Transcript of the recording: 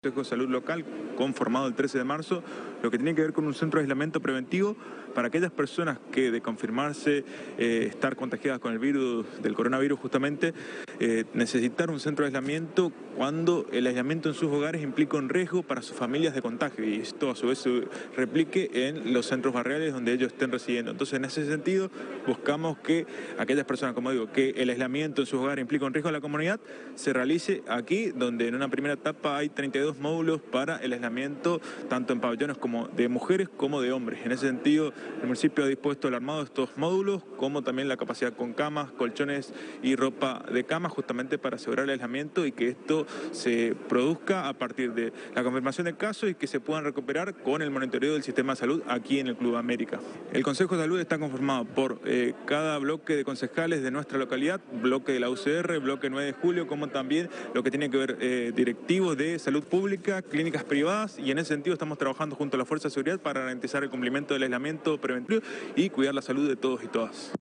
Consejo de Salud Local, conformado el 13 de marzo, lo que tiene que ver con un centro de aislamiento preventivo para aquellas personas que, de confirmarse estar contagiadas con el virus, del coronavirus justamente, necesitar un centro de aislamiento cuando el aislamiento en sus hogares implica un riesgo para sus familias de contagio, y esto a su vez se replique en los centros barriales donde ellos estén residiendo. Entonces, en ese sentido, buscamos que aquellas personas, como digo, que el aislamiento en sus hogares implica un riesgo a la comunidad, se realice aquí, donde en una primera etapa hay 32 módulos para el aislamiento, tanto en pabellones como de mujeres como de hombres. En ese sentido, el municipio ha dispuesto el armado de estos módulos, como también la capacidad con camas, colchones y ropa de cama, justamente para asegurar el aislamiento y que esto se produzca a partir de la confirmación del caso y que se puedan recuperar con el monitoreo del sistema de salud aquí en el Club América. El Consejo de Salud está conformado por cada bloque de concejales de nuestra localidad, bloque de la UCR, bloque 9 de julio, como también lo que tiene que ver directivos de salud pública, clínicas privadas, y en ese sentido estamos trabajando junto a la Fuerza de Seguridad para garantizar el cumplimiento del aislamiento preventivo y cuidar la salud de todos y todas.